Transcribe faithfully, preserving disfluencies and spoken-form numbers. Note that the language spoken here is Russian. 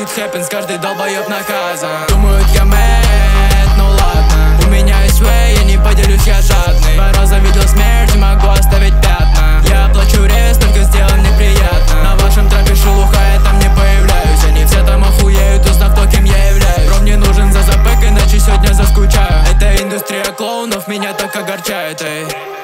what happens, каждый долбоёб наказан. Думают, я мэт, ну ладно. У меня есть way, я не поделюсь, я жадный. Два раза видел смерть, могу оставить пятна. Я оплачу рез, только сделай мне приятно. На вашем трапе шелуха, я там не появляюсь. Они все там охуеют, узнав то, кем я являюсь. Бро, мне нужен за запэк, иначе сегодня заскучаю. Эта индустрия клоунов меня так огорчает, эй.